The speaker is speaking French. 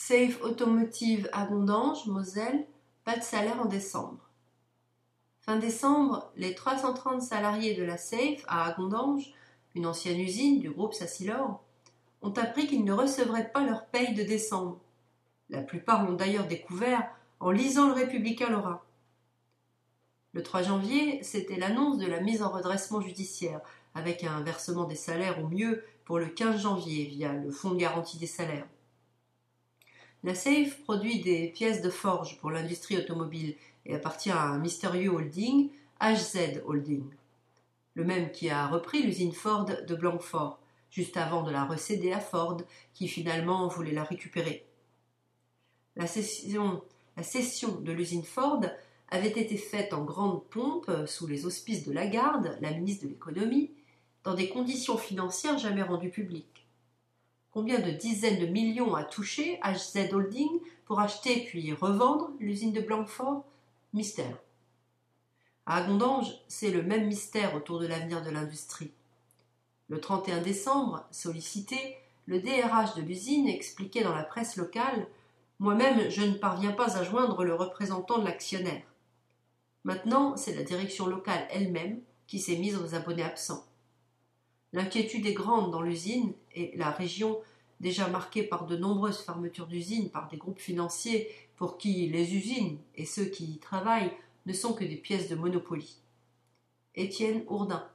Safe Automotive à Gondange, Moselle, pas de salaire en décembre. Fin décembre, les 330 salariés de la Safe à Gondange, une ancienne usine du groupe Sassilor, ont appris qu'ils ne recevraient pas leur paye de décembre. La plupart l'ont d'ailleurs découvert en lisant le Républicain lorrain. Le 3 janvier, c'était l'annonce de la mise en redressement judiciaire, avec un versement des salaires au mieux pour le 15 janvier via le Fonds de garantie des salaires. La Safe produit des pièces de forge pour l'industrie automobile et appartient à un mystérieux holding, HZ Holding, le même qui a repris l'usine Ford de Blanquefort, juste avant de la recéder à Ford, qui finalement voulait la récupérer. La cession de l'usine Ford avait été faite en grande pompe sous les auspices de Lagarde, la ministre de l'économie, dans des conditions financières jamais rendues publiques. Combien de dizaines de millions a touché HZ Holding pour acheter puis revendre l'usine de Blanquefort? Mystère. À Gondange, c'est le même mystère autour de l'avenir de l'industrie. Le 31 décembre, sollicité, le DRH de l'usine expliquait dans la presse locale « Moi-même, je ne parviens pas à joindre le représentant de l'actionnaire. » Maintenant, c'est la direction locale elle-même qui s'est mise aux abonnés absents. L'inquiétude est grande dans l'usine et la région, déjà marquée par de nombreuses fermetures d'usines par des groupes financiers pour qui les usines et ceux qui y travaillent ne sont que des pièces de Monopoly. Étienne Hourdin.